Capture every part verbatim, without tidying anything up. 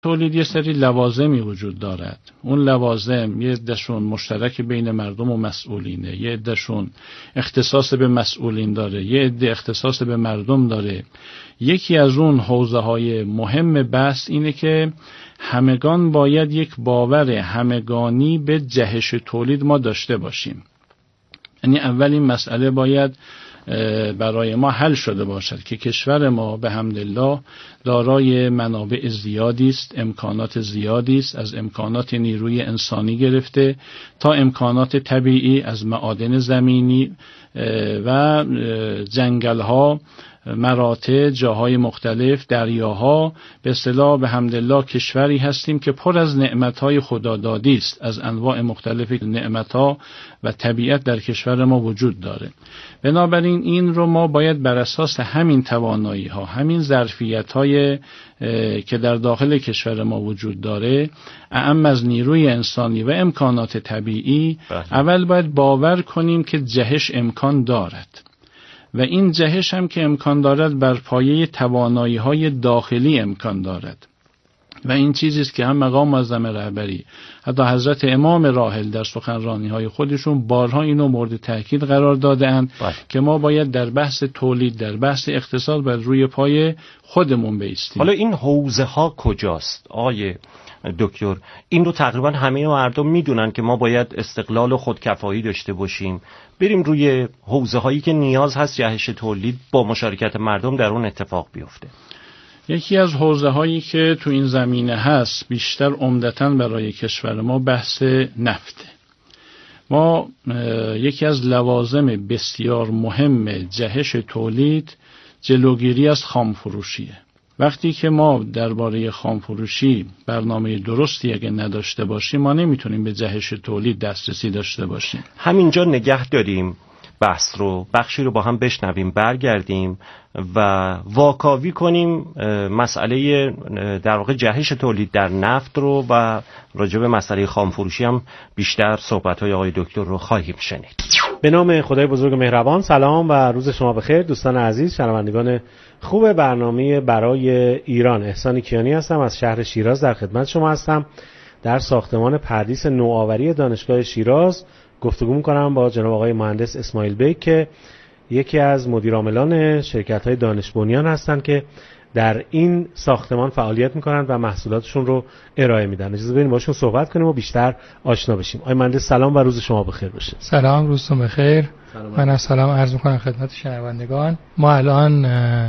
تولید یه سری لوازمی وجود دارد. اون لوازم یه عده‌شون مشترک بین مردم و مسئولینه، یه عده‌شون اختصاص به مسئولین داره، یه عده اختصاص به مردم داره. یکی از اون حوزه‌های مهم بحث اینه که همگان باید یک باور همگانی به جهش تولید ما داشته باشیم. یعنی اولین مسئله باید برای ما حل شده باشد که کشور ما به حمدالله دارای منابع زیادی است، امکانات زیادی است، از امکانات نیروی انسانی گرفته تا امکانات طبیعی از معادن زمینی و جنگل‌ها، مراتع، جاهای مختلف، دریاها. به اصطلاح به حمدالله کشوری هستیم که پر از نعمت‌های خدادادی است. از انواع مختلف نعمت‌ها و طبیعت در کشور ما وجود داره. بنابراین این رو ما باید بر اساس همین توانایی‌ها، همین ظرفیت‌های که در داخل کشور ما وجود داره، اعم از نیروی انسانی و امکانات طبیعی، بله. اول باید باور کنیم که جهش امکان دارد و این جهش هم که امکان دارد بر پایه توانایی‌های داخلی امکان دارد و این چیزی است که هم مقام معظم رهبری، حتی حضرت امام راحل در سخنرانی‌های خودشون بارها اینو مورد تاکید قرار داده‌اند که ما باید در بحث تولید، در بحث اقتصاد بر روی پای خودمون بایستیم. حالا این حوزه‌ها کجاست آیه دکتر؟ این رو تقریبا همه مردم میدونن که ما باید استقلال و خودکفایی داشته باشیم. بریم روی حوزه‌هایی که نیاز هست جهش تولید با مشارکت مردم در اون اتفاق بیفته. یکی از حوزه‌هایی که تو این زمینه هست بیشتر عمدتاً برای کشور ما بحث نفته. ما یکی از لوازم بسیار مهم جهش تولید جلوگیری از خامفروشیه. وقتی که ما درباره خامفروشی برنامه درستی اگه نداشته باشیم، ما نمیتونیم به جهش تولید دسترسی داشته باشیم. همینجا نگه داریم بحث رو، بخشی رو با هم بشنویم، برگردیم و واکاوی کنیم مسئله در واقع جهش تولید در نفت رو و راجع به مسئله خامفروشی هم بیشتر صحبت‌های آقای دکتر رو خواهیم شنید. به نام خدای بزرگ مهربان، سلام و روز شما بخیر دوستان عزیز، شنوندگان خوب برنامه برای ایران. احسان کیانی هستم، از شهر شیراز در خدمت شما هستم. در ساختمان پردیس نوآوری دانشگاه شیراز گفتگو می‌کنم با جناب آقای مهندس اسماعیل بیگ که یکی از مدیرعاملان شرکت‌های دانش بنیان هستند که در این ساختمان فعالیت می‌کنند و محصولاتشون رو ارائه میدن. اجازه بدید باشون صحبت کنیم و بیشتر آشنا بشیم. آقای مهندس سلام و روز شما بخیر باشه. سلام، روزتون بخیر. من از سلام عرض می‌کنم خدمت شنوندگان. ما الان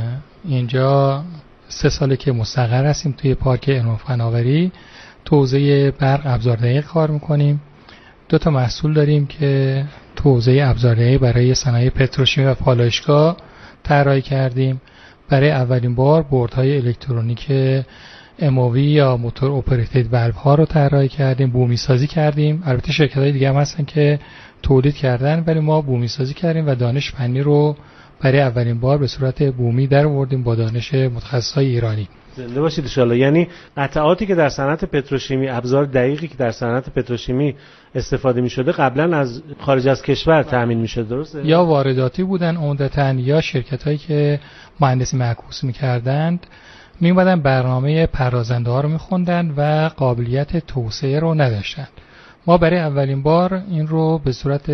اینجا سه ساله که مستقر هستیم توی پارک علم و فناوری، تو حوزه برق ابزار دقیق کار می‌کنیم. دو تا محصول داریم که تو حوزه ابزار دقیق برای صنایع پتروشیمی و پالایشگاه طراحی کردیم. برای اولین بار بردهای الکترونیک ام او وی یا موتور اپراتید والو ها رو طراحی کردیم، بومی سازی کردیم. البته شرکت‌های دیگه هم هستن که تولید کردن، ولی ما بومی سازی کردیم و دانش فنی رو برای اولین بار به صورت بومی در آوردیم با دانش متخصصای ایرانی. زنده باشید ان شاءالله. یعنی قطعاتی که در صنعت پتروشیمی، ابزار دقیقی که در صنعت پتروشیمی استفاده می‌شده قبلا از خارج از کشور تامین می‌شد، درسته؟ یا وارداتی بودن عمدتاً، یا شرکت‌هایی که مهندسی معکوس می‌کردند میومدن برنامه پردازنده ها رو می‌خوندن و قابلیت توسعه رو نداشتن. ما برای اولین بار این رو به صورت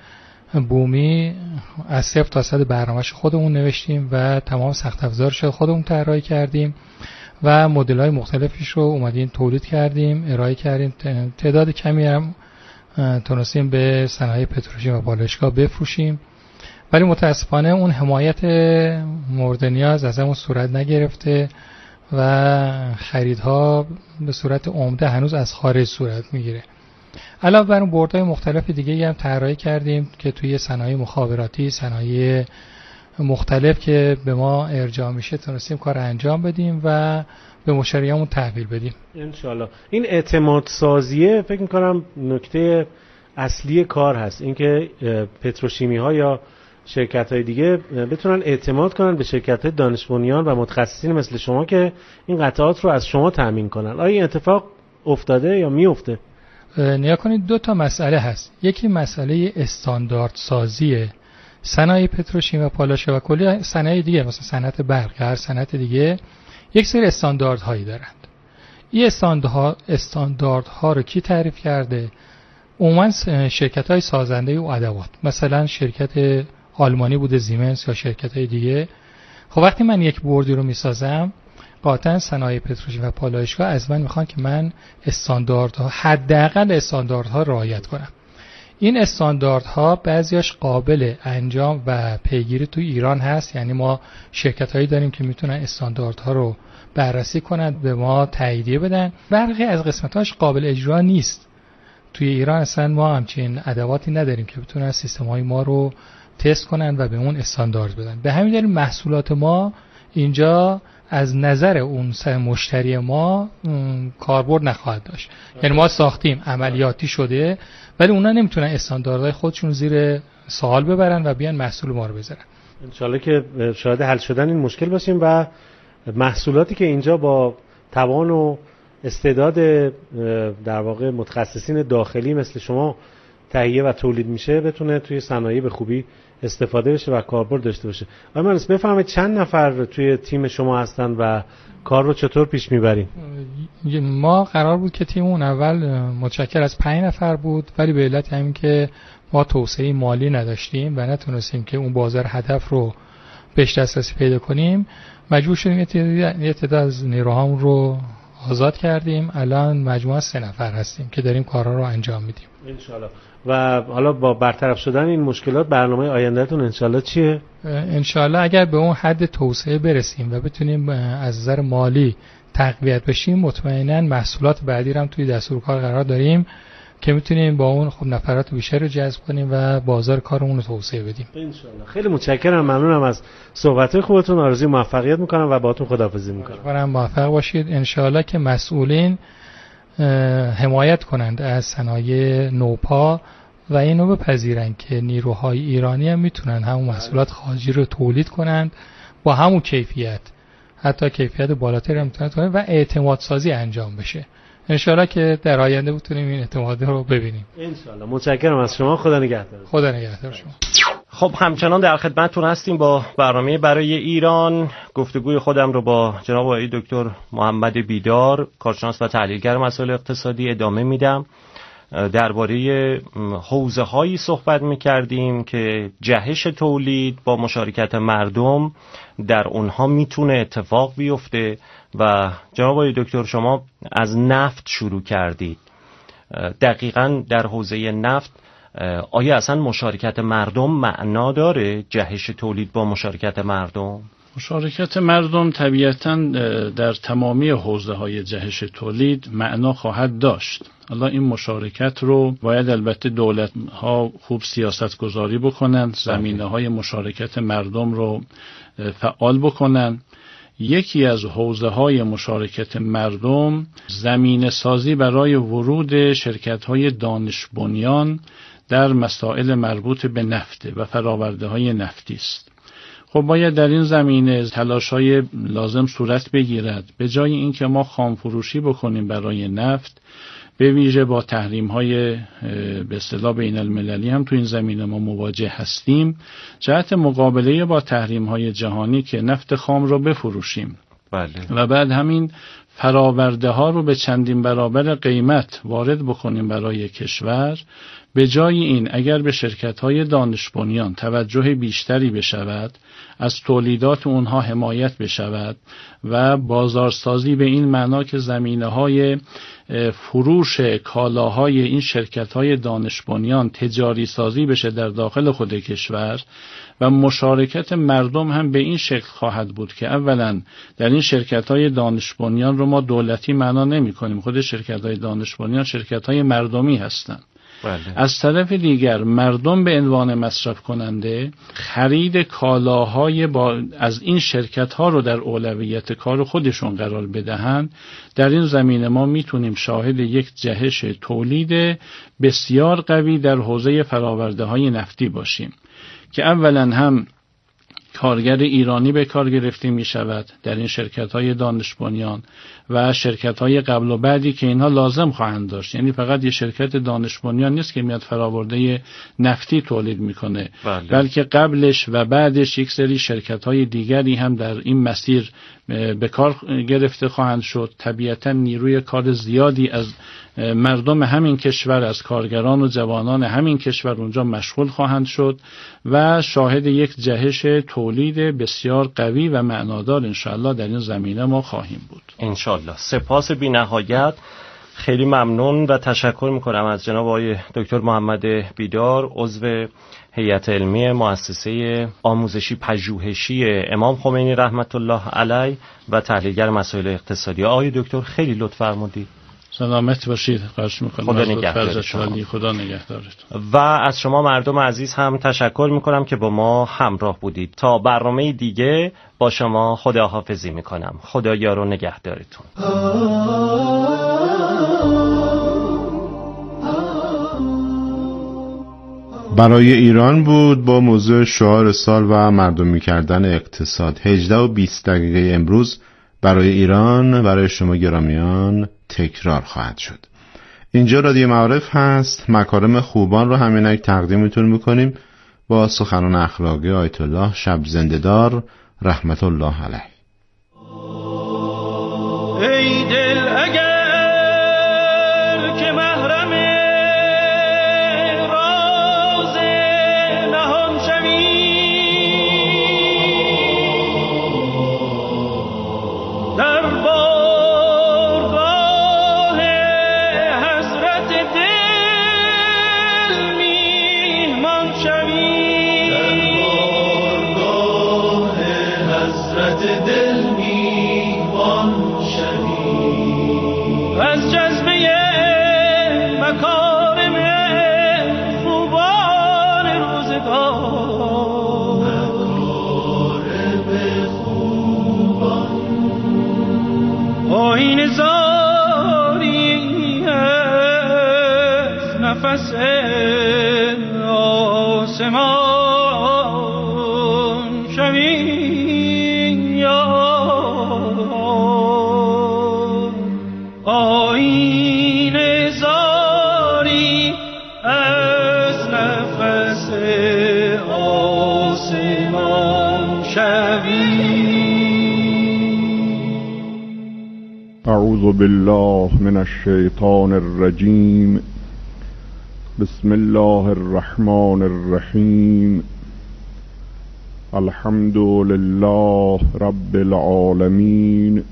بومی از صفر تا صد برنامه‌اش خودمون نوشتیم و تمام سخت افزارش خودمون طراحی کردیم و مدل‌های مختلفش رو اومدیم تولید کردیم، ارائه کردیم. تعداد کمی هم تونستیم به صنایع پتروشیمی و پالایشگاه بفروشیم، ولی متاسفانه اون حمایت مورد نیاز از همون صورت نگرفته و خریدها به صورت عمده هنوز از خارج صورت میگیره. علاوه بر اون بردهای مختلف دیگه هم طراحی کردیم که توی صنایع مخابراتی، صنایع مختلف که به ما ارجاع میشه تونستیم کار انجام بدیم و به مشتریامون تحویل بدیم ان شاء الله. این اعتماد سازیه فکر می‌کنم نکته اصلی کار هست، اینکه پتروشیمی ها یا شرکت های دیگه بتونن اعتماد کنن به شرکت های دانش بنیان و متخصصین مثل شما که این قطعات رو از شما تامین کنن. آیا این اتفاق افتاده یا میفته؟ نیا کنید دو تا مسئله هست. یکی مسئله استاندارد سازی صنایع پتروشیمی و پالایشگاه و کلی صنایع دیگه، مثلا صنعت برق، هر صنعت دیگه یک سری استانداردهایی دارند. این استانداردها استانداردها رو کی تعریف کرده؟ عموما شرکت‌های سازنده و ادوات، مثلا شرکت آلمانی بوده زیمنس یا شرکت‌های دیگه. خب وقتی من یک بوردی رو میسازم، قاطعا صنایع پتروشیمی و پالایشگاه از من میخوان که من استانداردها، حداقل استانداردها رعایت کنم. این استانداردها بعضیاش قابل انجام و پیگیری تو ایران هست، یعنی ما شرکت‌هایی داریم که میتونن استانداردها رو بررسی کنند، به ما تاییدیه بدن. برخی از قسمت‌هاش قابل اجرا نیست. توی ایران اصلا ما همچین ادواتی نداریم که بتونن سیستم‌های ما رو تست کنن و به اون استاندارد بدن. به همین دلیل محصولات ما اینجا از نظر اون مشتری ما کاربرد نخواهد داشت. یعنی ما ساختیم عملیاتی شده، ولی اونا نمیتونن استانداردهای خودشون زیر سوال ببرن و بیان محصول ما رو بذارن. انشالله که شاهد حل شدن این مشکل باشیم و محصولاتی که اینجا با توان و استعداد در واقع متخصصین داخلی مثل شما تهیه و تولید میشه بتونه توی صنایع به خوبی استفاده بشه و کاربرد داشته باشه. آقای مهندس بفرمایید چند نفر توی تیم شما هستن و کار رو چطور پیش میبریم؟ ما قرار بود که تیمون اول متشکل از پنج نفر بود، ولی به علت همین که ما توسعه مالی نداشتیم و نتونستیم که اون بازار هدف رو بهش دسترسی پیدا کنیم، مجبور شدیم یه تعداد از نیروهامون رو آزاد کردیم. الان مجموعاً سه نفر هستیم که داریم کارا رو انجام میدیم انشالله. و حالا با برطرف شدن این مشکلات برنامه آیندهتون انشالله چیه؟ انشالله اگر به اون حد توسعه برسیم و بتونیم از نظر مالی تقویت بشیم، مطمئناً محصولات بعدی رو هم توی دستور کار قرار داریم که میتونیم با اون خب نفرات بیشتر رو جذب کنیم و بازار کارمون رو توسعه بدیم انشالله. خیلی متشکرم، ممنونم از صحبت‌های خوبتون، آرزوی موفقیت میکنم و باهاتون خداحافظی میکنم. امیدوارم موفق باشید. انشالله که مسئولین حمایت کنند از صنایع نوپا و اینو بپذیرن که نیروهای ایرانی هم میتونن همون محصولات خارجی رو تولید کنند با همون کیفیت، حتی کیفیت بالاتری هم میتونن و اعتماد سازی انجام بشه. انشالله که در آینده بتونیم این اعتماد رو ببینیم. انشالله. متشکرم از شما. خدا نگهدار. خدا نگهدار شما. خب همچنان در خدمتتون هستیم با برنامه برای ایران. گفتگوی خودم رو با جناب آقای دکتر محمد بیدار، کارشناس و تحلیلگر مسائل اقتصادی ادامه میدم. درباره حوزه‌هایی صحبت می‌کردیم که جهش تولید با مشارکت مردم در اونها میتونه اتفاق بیفته و جناب آقای دکتر شما از نفت شروع کردید. دقیقاً در حوزه نفت آیا اصلا مشارکت مردم معنا داره؟ جهش تولید با مشارکت مردم؟ مشارکت مردم طبیعتاً در تمامی حوزه‌های جهش تولید معنا خواهد داشت. حالا این مشارکت رو باید البته دولت‌ها خوب سیاست گذاری بکنند، زمینه‌های مشارکت مردم رو فعال بکنند. یکی از حوزه‌های مشارکت مردم زمینه سازی برای ورود شرکت‌های دانش بنیان در مسائل مربوط به نفت و فرآورده‌های نفتی است. خب باید در این زمینه تلاش‌های لازم صورت بگیرد. به جای اینکه ما خام فروشی بکنیم برای نفت، به ویژه با تحریم‌های به اصطلاح بین المللی هم تو این زمینه ما مواجه هستیم، جهت مقابله با تحریم‌های جهانی که نفت خام رو بفروشیم. بله. و بعد همین فراورده ها رو به چندین برابر قیمت وارد بکنیم برای کشور. به جای این اگر به شرکت‌های دانش بنیان توجه بیشتری بشود، از تولیدات اونها حمایت بشود و بازارسازی به این معنا که زمینه‌های فروش کالاهای این شرکت‌های دانش بنیان تجاری سازی بشه در داخل خود کشور و مشارکت مردم هم به این شکل خواهد بود که اولا در این شرکت‌های دانش بنیان رو ما دولتی معنا نمی‌کنیم، خود شرکت‌های دانش بنیان شرکت‌های مردمی هستند. بله. از طرف دیگر مردم به عنوان مصرف کننده خرید کالاهای با از این شرکت ها رو در اولویت کار خودشون قرار بدهند. در این زمینه ما میتونیم شاهد یک جهش تولید بسیار قوی در حوزه فراورده های نفتی باشیم که اولا هم کارگر ایرانی به کار گرفته می شود در این شرکت های دانش بنیان و شرکت های قبل و بعدی که اینها لازم خواهند داشت. یعنی فقط یه شرکت دانش بنیان نیست که میاد فراورده نفتی تولید میکنه، بله. بلکه قبلش و بعدش یک سری شرکت های دیگری هم در این مسیر به کار گرفته خواهند شد. طبیعتا نیروی کار زیادی از مردم همین کشور، از کارگران و جوانان همین کشور اونجا مشغول خواهند شد و شاهد یک جهش تولید بسیار قوی و معنادار انشاءالله در این زمینه ما خواهیم بود. انشاءالله. سپاس بی نهایت، خیلی ممنون و تشکر میکنم از جناب آقای دکتر محمد بیدار، عضو هیئت علمی مؤسسه آموزشی پژوهشی امام خمینی رحمت الله علیه و تحلیلگر مسائل اقتصادی. آقای دکتر خیلی لطف فرمودید. سلامت باشید. خواهش میکنم. خدا نگهدارتون. خدا نگهدارتون. و از شما مردم عزیز هم تشکر میکنم که با ما همراه بودید. تا برنامه دیگه با شما خداحافظی میکنم. خدا یار و نگهدارتون. برای ایران بود با موضوع شعار سال و مردمی کردن اقتصاد. هجده و بیست دقیقه امروز برای ایران برای شما گرامیان تکرار خواهد شد. اینجا رادیو معارف هست. مکارم خوبان رو همینک تقدیمتون میکنیم با سخنان اخلاقی آیت الله شب زنده‌دار رحمت الله علیه. ای دل اگر که محرم راز نهان شوی، در بارگاه حضرت دل میهمان شوی، در بارگاه حضرت دل میهمان شوی، از جذبه مکارم خوبان روزگار، مکارم خوبان آیین زاری از نفس آسمان شوی، یا آیین زاری از نفس آسمان شوی. اعوذ بالله من الشیطان الرجیم. بسم الله الرحمن الرحیم. الحمد لله رب العالمین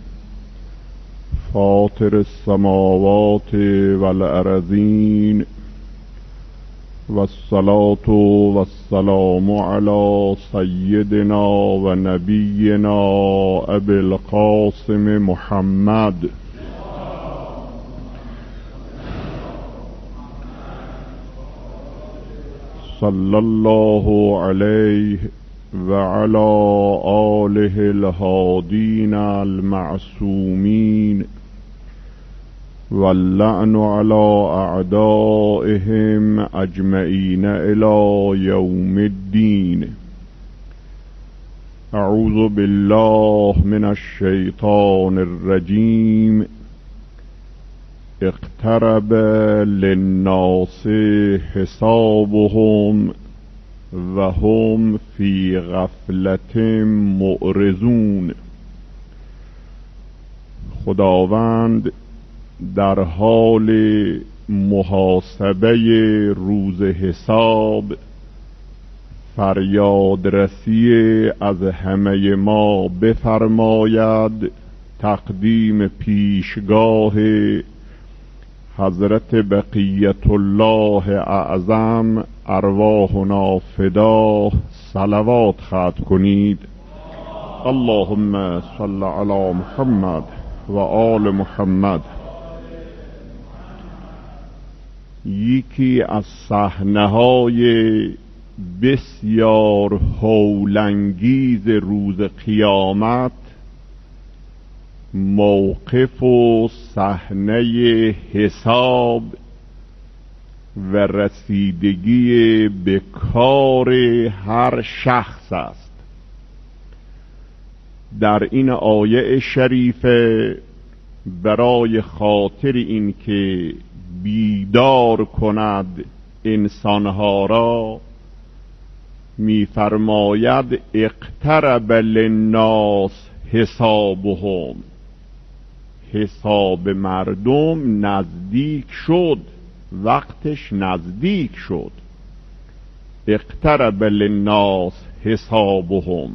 فاطر السماوات والارضین والصلاة والسلام علی سیدنا و نبینا ابی القاسم محمد صلی الله علیه و علی آله الهادین المعصومین واللعن على اعدائهم اجمعین الى یوم الدین. اعوذ بالله من الشیطان الرجیم. اقترب للناس حسابهم و هم فی غفلت معرضون. خداوند در حال محاسبه روز حساب فریادرسی از همه ما بفرماید تقدیم پیشگاه حضرت بقیت الله اعظم ارواحنا فدا صلوات ختم کنید. اللهم صل علی محمد و آل محمد. یکی از صحنه‌های بسیار هولانگیز روز قیامت موقف و صحنه حساب و رسیدگی به کار هر شخص است. در این آیه شریفه برای خاطر این که بیدار کند انسانها را می‌فرماید اقترب للناس حسابهم، حساب مردم نزدیک شد، وقتش نزدیک شد. اقترب للناس حسابهم.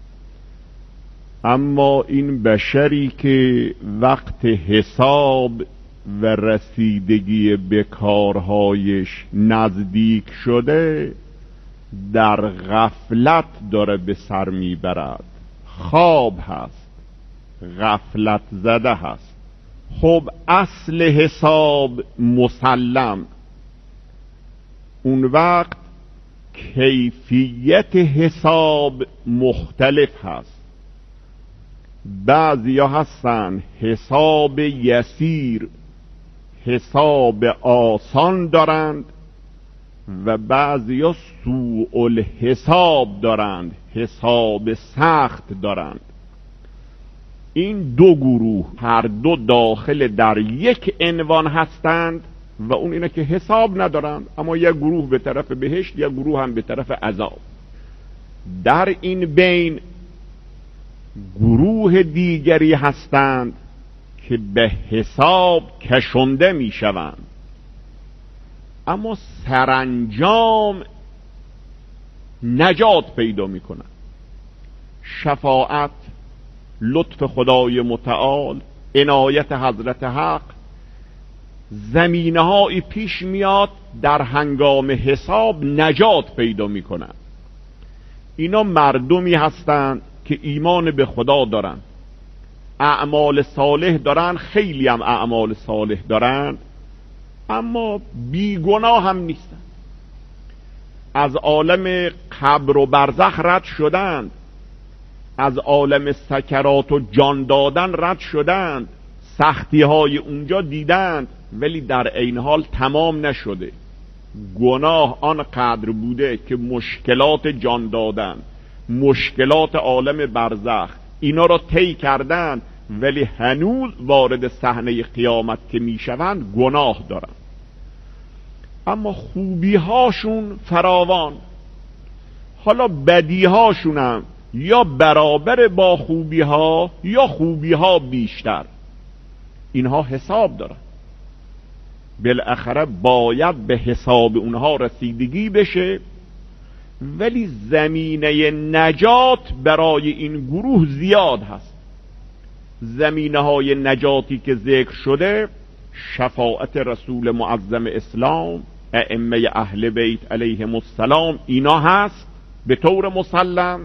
اما این بشری که وقت حساب و رسیدگی به کارهایش نزدیک شده در غفلت داره به سر میبرد، خواب هست، غفلت زده هست. خب اصل حساب مسلم، اون وقت کیفیت حساب مختلف هست. بعضی ها هستن حساب یسیر، حساب آسان دارند و بعضی ها سوء الحساب دارند، حساب سخت دارند. این دو گروه هر دو داخل در یک عنوان هستند و اون اینه که حساب ندارند، اما یک گروه به طرف بهشت، یک گروه هم به طرف عذاب. در این بین گروه دیگری هستند که به حساب کشنده می شوند، اما سرانجام نجات پیدا می کنند. شفاعت، لطف خدای متعال، عنایت حضرت حق، زمینه‌هایی پیش میاد در هنگام حساب نجات پیدا می کنند. اینا مردمی هستند که ایمان به خدا دارن، اعمال صالح دارن، خیلی هم اعمال صالح دارن، اما بیگناه هم نیستن. از عالم قبر و برزخ رد شدند، از عالم سکرات و جان دادن رد شدند، سختی های اونجا دیدند، ولی در عین حال تمام نشده. گناه آنقدر بوده که مشکلات جان دادن، مشکلات عالم برزخ، اینا را طی کردن، ولی هنوز وارد صحنه قیامت که میشوند گناه دارن. اما خوبی هاشون فراوان، حالا بدی هاشون هم یا برابر با خوبی ها یا خوبی ها بیشتر. اینها حساب دارن، بالاخره باید به حساب اونها رسیدگی بشه، ولی زمینه نجات برای این گروه زیاد هست. زمینه های نجاتی که ذکر شده، شفاعت رسول معظم اسلام، ائمه اهل بیت علیهم السلام، اینا هست به طور مسلم.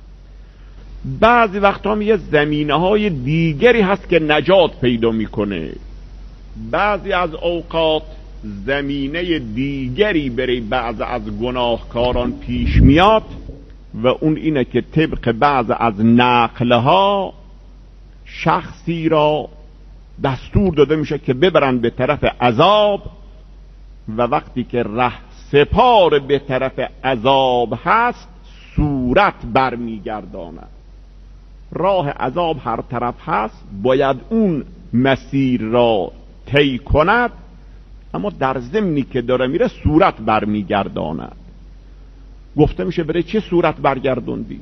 بعضی وقتا هم یه زمینه های دیگری هست که نجات پیدا میکنه. بعضی از اوقات زمینه دیگری برای بعض از گناهکاران پیش میاد و اون اینه که طبق بعض از نقلها شخصی را دستور داده میشه که ببرن به طرف عذاب و وقتی که ره سپار به طرف عذاب هست صورت برمیگرداند. راه عذاب هر طرف هست، باید اون مسیر را طی کند، اما در ضمنی که داره میره صورت برمیگرداند. گفته میشه برای چه صورت برگردوندی؟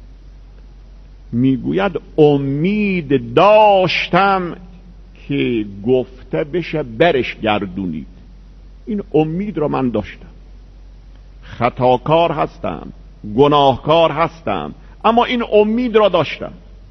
میگوید امید داشتم که گفته بشه برش گردونید. این امید را من داشتم، خطاکار هستم، گناهکار هستم، اما این امید را داشتم.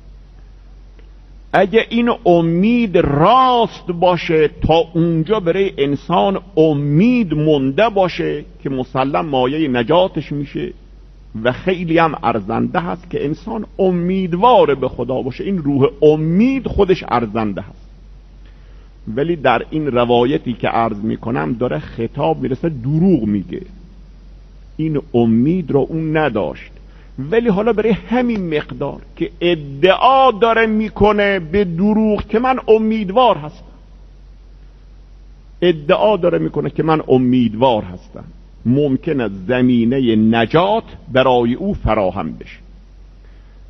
اگه این امید راست باشه، تا اونجا برای انسان امید مونده باشه که مسلم مایه نجاتش میشه و خیلی هم ارزنده هست که انسان امیدوار به خدا باشه. این روح امید خودش ارزنده هست. ولی در این روایتی که عرض میکنم داره خطاب میرسه دروغ میگه. این امید را اون نداشت، ولی حالا برای همین مقدار که ادعا داره میکنه به دروغ که من امیدوار هستم، ادعا داره میکنه که من امیدوار هستم، ممکنه زمینه نجات برای او فراهم بشه.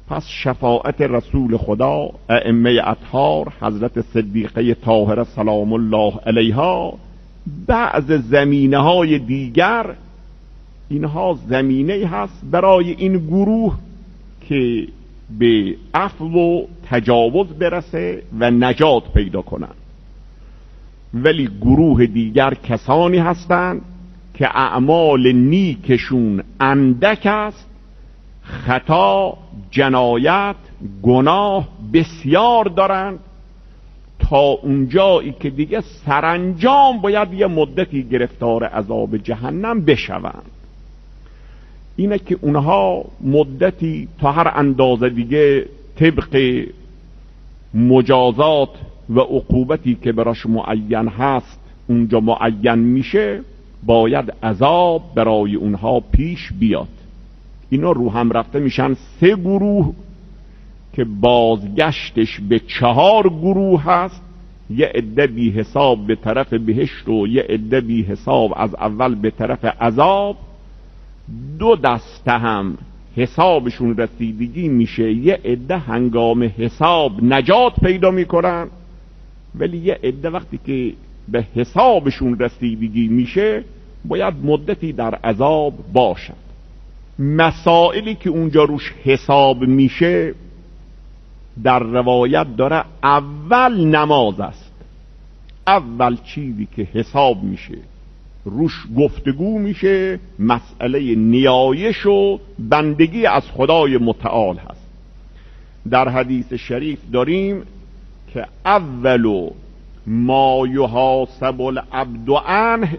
پس شفاعت رسول خدا، ائمه اطهار، حضرت صدیقه طاهره سلام الله علیها، بعض زمینه های دیگر، اینها زمینه هست برای این گروه که به عفو و تجاوز برسه و نجات پیدا کنند. ولی گروه دیگر کسانی هستند که اعمال نیکشون اندک است، خطا، جنایت، گناه بسیار دارند، تا اونجایی که دیگه سرانجام باید یه مدتی گرفتار عذاب جهنم بشوند. اینه که اونها مدتی تا هر اندازه دیگه طبق مجازات و عقوبتی که براش معین هست اونجا معین میشه، باید عذاب برای اونها پیش بیاد. اینا رو هم رفته میشن سه گروه که بازگشتش به چهار گروه هست. یه عده بی حساب به طرف بهشت و یه عده بی حساب از اول به طرف عذاب. دو دسته هم حسابشون رسیدگی میشه، یه عده هنگام حساب نجات پیدا میکنن، ولی یه عده وقتی که به حسابشون رسیدگی میشه باید مدتی در عذاب باشد. مسائلی که اونجا روش حساب میشه در روایت داره اول نماز است. اول چیزی که حساب میشه روش گفتگو میشه مسئله نیایش و بندگی از خدای متعال هست. در حدیث شریف داریم که اول ما یحاسب العبد عنه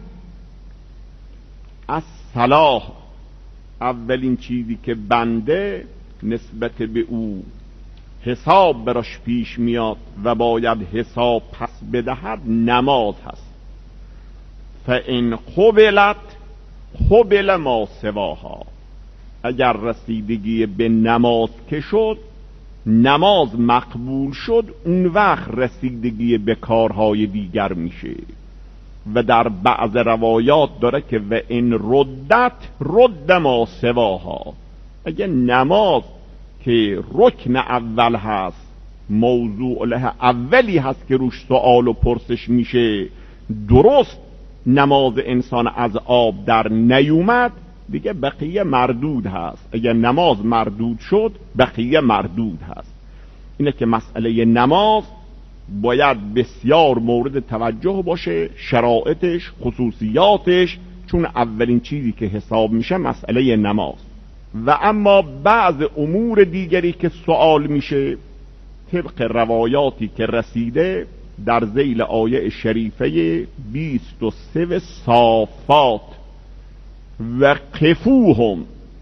الصلاة، اولین چیزی که بنده نسبت به او حساب براش پیش میاد و باید حساب پس بدهد نماز هست. فإن قبلت قبل ما سواها، اگر رسیدگی به نماز که شد، نماز مقبول شد، اون وقت رسیدگی به کارهای دیگر میشه. و در بعض روایات داره که و این ردت رد ما سواها، اگه نماز که رکن اول هست، موضوع له اولی هست که روش سوال و پرسش میشه، درست نماز انسان از آب در نیومد، دیگه بقیه مردود هست. اگه نماز مردود شد بقیه مردود هست. اینه که مسئله نماز باید بسیار مورد توجه باشه، شرایطش، خصوصیاتش، چون اولین چیزی که حساب میشه مسئله نماز. و اما بعض امور دیگری که سوال میشه طبق روایاتی که رسیده در ذیل آیه شریفه بیست و سه صافات، و قفوهم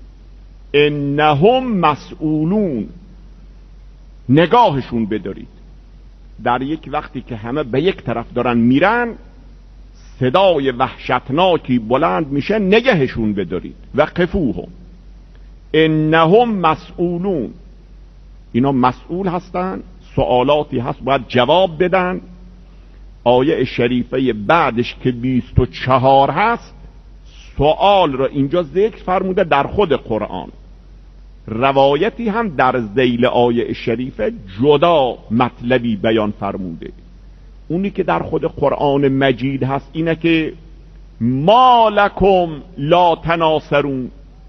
انهم مسئولون، نگاهشون بدارید. در یک وقتی که همه به یک طرف دارن میرن، صدای وحشتناکی بلند میشه، نگهشون بدارید. و قفوهم انهم مسئولون، اینا مسئول هستن، سوالاتی هست باید جواب بدن. آیه شریفه بعدش که بیست و چهار هست، سوال را اینجا ذکر فرموده در خود قرآن. روایتی هم در ذیل آیه شریفه جدا مطلبی بیان فرموده. اونی که در خود قرآن مجید هست اینه که ما لکم لا تناصرون،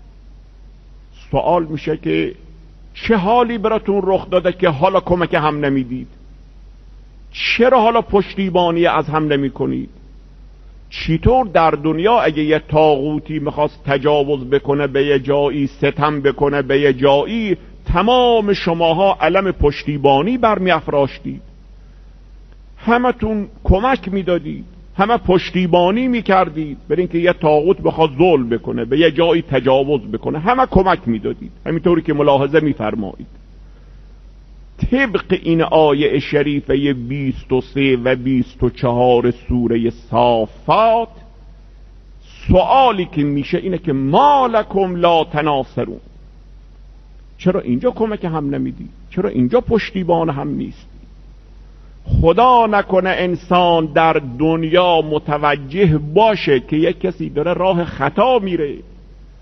سوال میشه که چه حالی براتون رخ داده که حالا کمک هم نمیدید؟ چرا حالا پشتیبانی از هم نمی کنید؟ چطور در دنیا اگه یه طاغوتی میخواست تجاوز بکنه به یه جایی، ستم بکنه به یه جایی، تمام شماها علم پشتیبانی برمی افراشتید، همتون کمک میدادید، همه پشتیبانی میکردید برای اینکه یه طاغوت بخواد ظلم بکنه به یه جایی تجاوز بکنه، همه کمک میدادید. همینطوری که ملاحظه میفرمایید طبق این آیه شریفه بیست و سه و بیست و چهار سوره صافات، سوالی که میشه اینه که ما لکم لا تناصرون، چرا اینجا کمک هم نمیدید؟ چرا اینجا پشتیبان هم نیست؟ خدا نکنه انسان در دنیا متوجه باشه که یک کسی داره راه خطا میره،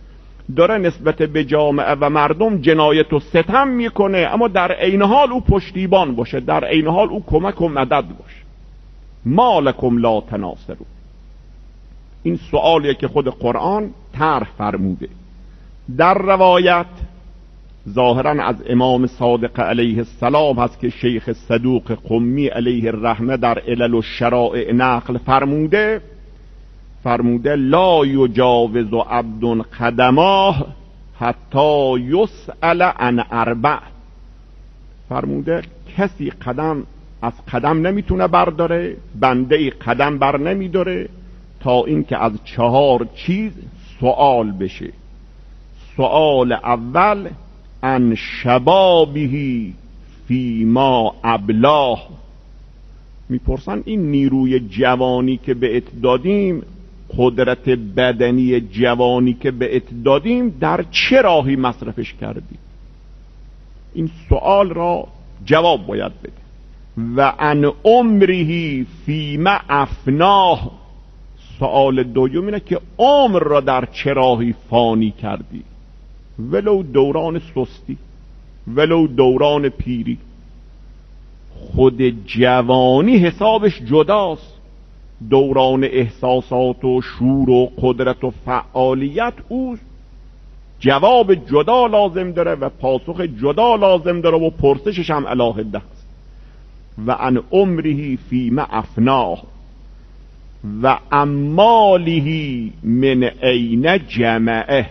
داره نسبت به جامعه و مردم جنایت و ستم میکنه، اما در عین حال او پشتیبان باشه، در عین حال او کمک و مدد باشه. ما لکم لا تناصرون. این سوالیه که خود قرآن طرح فرموده. در روایت ظاهرا از امام صادق علیه السلام هست که شیخ صدوق قمی علیه الرحمه در علل و شرائع نقل فرموده فرموده لا یجاوز عبد قدماه حتی یسأل عن اربع. فرموده کسی قدم از قدم نمیتونه برداره، بنده قدم بر نمیداره تا اینکه از چهار چیز سوال بشه. سوال اول عن شبابهی فیما ابلاه. میپرسن این نیروی جوانی که بهت دادیم، قدرت بدنی جوانی که بهت دادیم، در چه راهی مصرفش کردی؟ این سوال را جواب باید بده. و عن عمره فیما افناه. سوال دوم اینه که عمر را در چه راهی فانی کردی، ولو دوران سستی، ولو دوران پیری. خود جوانی حسابش جداست، دوران احساسات و شور و قدرت و فعالیت او جواب جدا لازم داره و پاسخ جدا لازم داره و پرسشش هم علاهده است. و عن عمره فیما افناه و اماله من این جمعه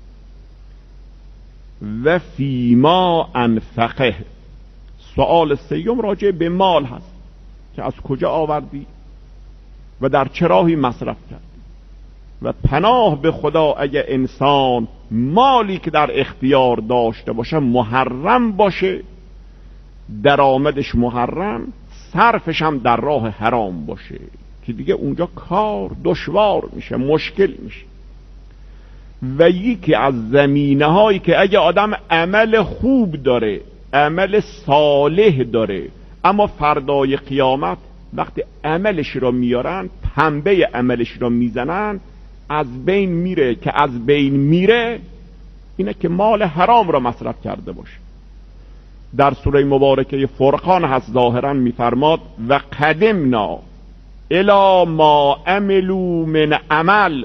و فیما انفقه. سوال سیوم راجع به مال هست که از کجا آوردی و در چه راهی مصرف کردی. و پناه به خدا اگه انسان مالی که در اختیار داشته باشه محرم باشه، درآمدش محرم، صرفش هم در راه حرام باشه که دیگه اونجا کار دشوار میشه، مشکل میشه. و یکی از زمینه هایی که اگه آدم عمل خوب داره، عمل صالح داره، اما فردای قیامت وقتی عملش را میارن، پنبه عملش را میزنن، از بین میره. که از بین میره اینه که مال حرام را مصرف کرده باشه. در سوره مبارکه فرقان هست ظاهرا میفرماد و قدمنا الی ما عملوا من عمل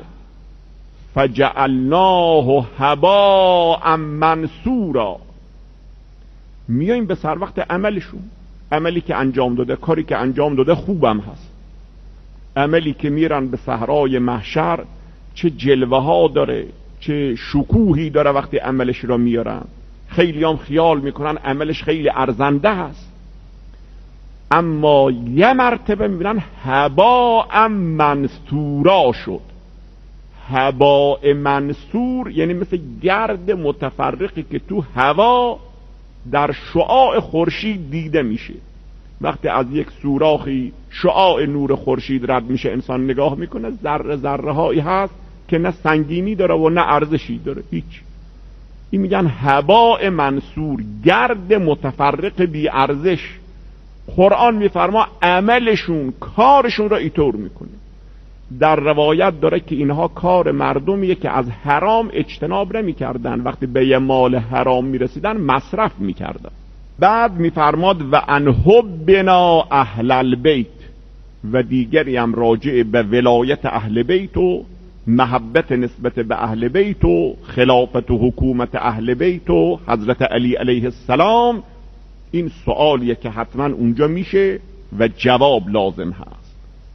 فجعلناه هباء منثورا. میایم به سر وقت عملشون، عملی که انجام داده، کاری که انجام داده خوبم هست، عملی که میرن به صحرای محشر چه جلوه ها داره، چه شکوهی داره وقتی عملش را میارن. خیلی هم خیال میکنن عملش خیلی ارزنده هست، اما یه مرتبه میبینن هباء منثورا شد. هباء منثور یعنی مثل گرد متفرقی که تو هوا در شعاع خورشید دیده میشه. وقتی از یک سوراخی شعاع نور خورشید رد میشه، انسان نگاه میکنه، ذره ذره هایی هست که نه سنگینی داره و نه ارزشی داره، هیچ. این میگن هباء منثور، گرد متفرق بی ارزش. قرآن میفرما عملشون، کارشون را اینطور میکنه. در روایت داره که اینها کار مردمیه که از حرام اجتناب نمیکردن، وقتی به یه مال حرام میرسیدن مصرف میکردن. بعد میفرماد و ان حبنا اهل البیت، و دیگری هم راجع به ولایت اهل بیت و محبت نسبت به اهل بیت و خلافت و حکومت اهل بیت و حضرت علی علیه السلام. این سوالیه که حتما اونجا میشه و جواب لازم هست.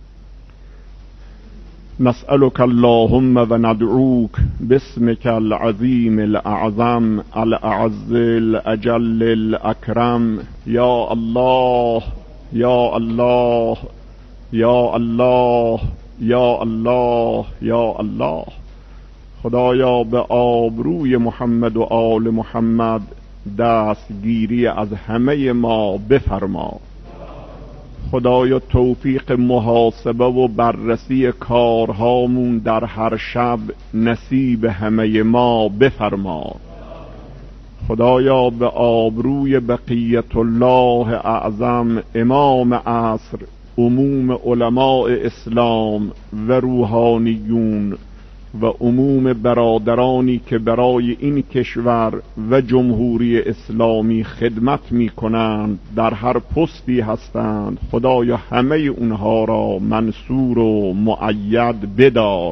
نسألك اللهم و ندعوك باسمك العظیم الاعظم الاعز الاجل الاکرم یا الله یا الله یا الله یا الله یا الله. خدایا به آبروی محمد و آل محمد دستگیری از همه ما بفرما. خدایا توفیق محاسبه و بررسی کارهامون در هر شب نصیب همه ما بفرما. خدایا به آبروی بقیت الله اعظم امام عصر، عموم علماء اسلام و روحانیون، و عموم برادرانی که برای این کشور و جمهوری اسلامی خدمت می کنند در هر پستی هستند. خدایا همه اونها را منصور و مؤید بدار،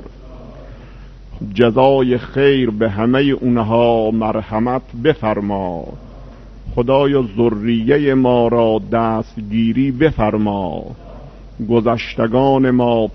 جزای خیر به همه اونها مرحمت بفرما. خدایا ذریه ما را دستگیری بفرما، گذشتگان ما